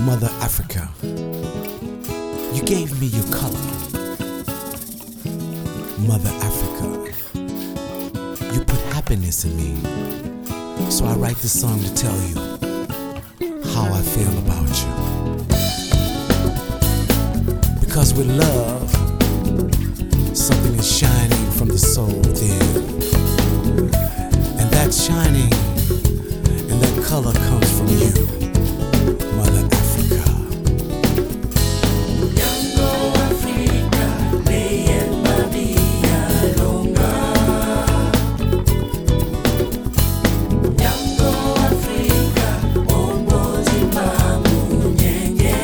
Mother Africa, you gave me your color. Mother Africa, you put happiness in me. So I write this song to tell you how I feel about you. Because with love, something is shining from the soul within. And that shining and that color comes from you, Mother Africa. Yango Africa, neyen mabia longa. Yango Africa, ombozi mamu nyenge.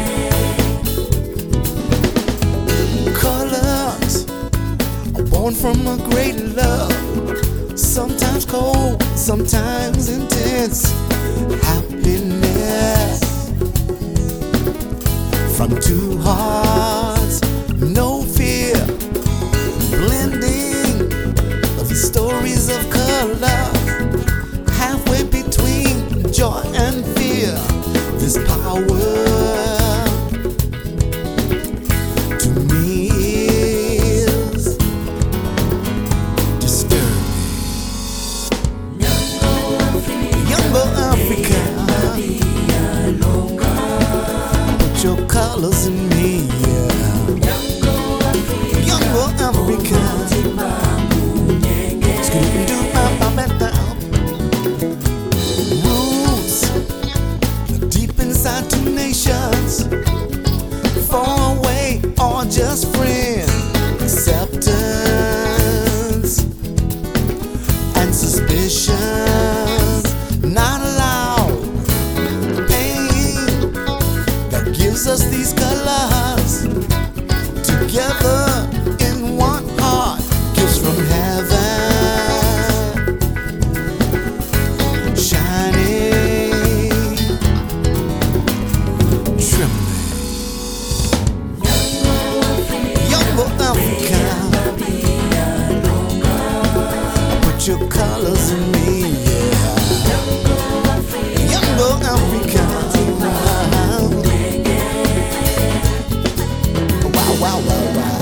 Colors are born from a great love. Sometimes cold, sometimes intense. Happiness from two hearts, no fear. Blending of the stories of color, halfway between joy and fear. This power to me is disturbing. Yango Africa, put your colors in me, yeah. Yango Africa, roots deep inside two nations, far away or just friends. Acceptance and suspicion, not allowed. Pain that gives us these colors, together in one heart, gifts from heaven, shining, trembling. Yango Africa, put your colors in me, yeah. Yango Africa, wow, wow, wow, wow.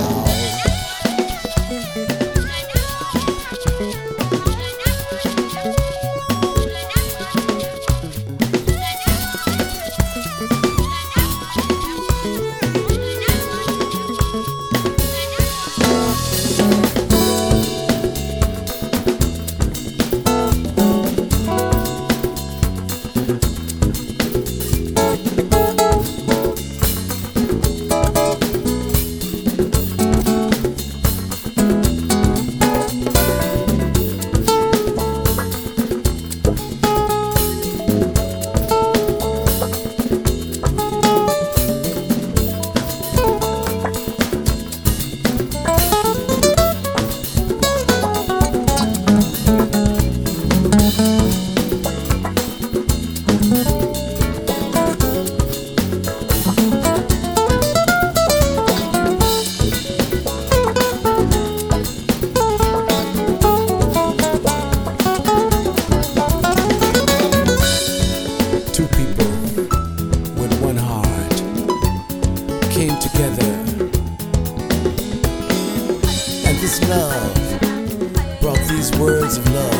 Two people with one heart came together, and this love brought these words of love.